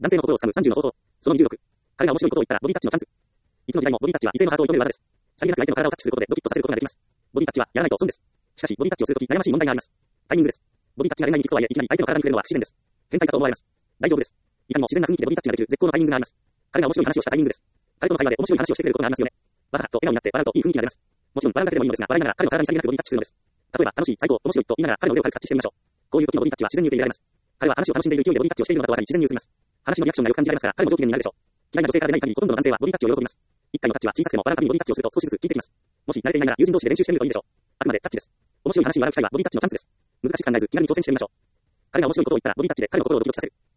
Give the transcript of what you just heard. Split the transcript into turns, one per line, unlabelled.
男性の心を掴む30の方法。その26。彼が面白いことを言ったらボディタッチのチャンス。いつの時代もボディタッチは異性のハートを射止める技です。さりげなく相手の体をタッチすることでドキッとさせることができます。ボディタッチはやらないと損です。しかし、ボディタッチをするとき悩ましい問題があります。タイミングです。ボディタッチが恋愛に行くとはいえ、いきなり相手の体に触れるのは不自然です。変態かと思われます。大丈夫です。いかにも自然な雰囲気でボディタッチができる絶好のタイミングがあります。彼が面白い話をしたタイミングです。彼との会話で面白い話をしてくれることがありますよね。わははと笑顔になって笑うといい雰囲気が出ます。もちろん笑うだけでもいいのですが、笑いながら彼の体にさりげなくボディタッチするのです。例えば、楽しい、最高、面白いと言いながら彼の腕を軽くタッチしてみましょう。こういう時のボディタッチは自然に受け入れられます。彼は話を楽しんでいる勢いでボディタッチをしているのだと分かり自然に移ります。話のリアクションがよく感じられますから、彼も上機嫌になるでしょう。嫌いな女性からでない限りほとんどの男性はボディタッチを喜びます。一回のタッチは小さくても笑うたびにボディタッチをすると少しずつ効いてきます。もし慣れていないなら友人同士で練習してみるといいでしょう。あくまでタッチです。面白い話に笑う機会はボディタッチのチャンスです。難しく考えず気軽に挑戦してみましょう。彼が面白いことを言ったらボディタッチで彼の心をドキドキさせる。